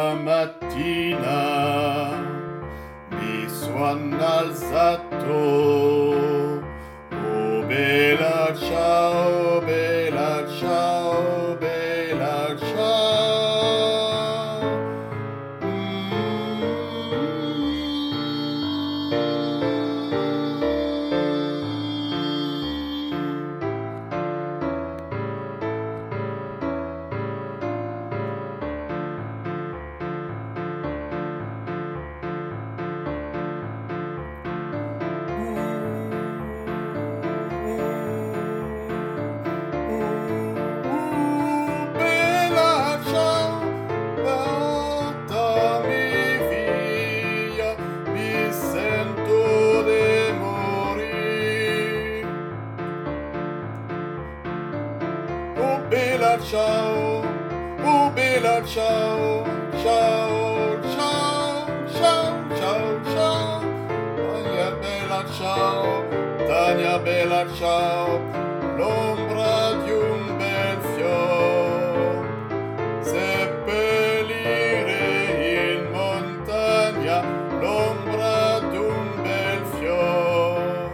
mattina mi sono alzato. Oh bella ciao, bella ciao, bella ciao. Bella ciao, portami via, mi sento di morire. Oh bella ciao, oh bella ciao, ciao, ciao, ciao, ciao, ciao. Tania bella ciao, Tania bella ciao, l'ombra di un bel fior. Seppellire in montagna l'ombra di un bel fior.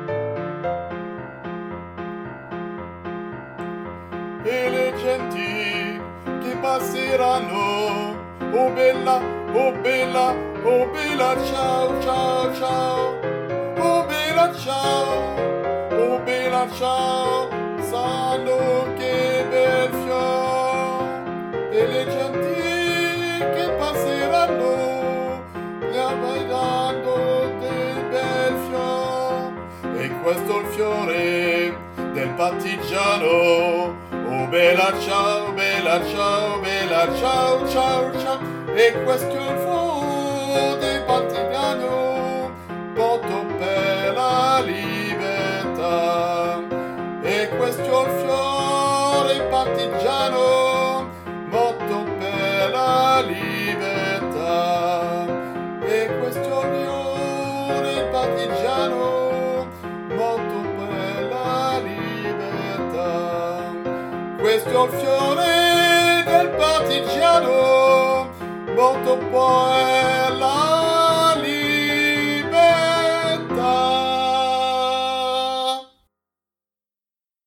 E le genti che passeranno, oh bella, oh bella, oh bella ciao, ciao, ciao, oh bella ciao, oh bella ciao, sanno che bel fior. E le genti che passeranno, ne avranno del bel fior. E questo è il fiore del partigiano. Oh bella ciao, bella ciao, bella ciao, ciao, ciao. E questo è il fiore del partigiano, voto per la libertà. E questo è il fiore partigiano, voto per la libertà. E questo è il fiore partigiano, voto per la libertà. Questo è il fiore del partigiano, voto per la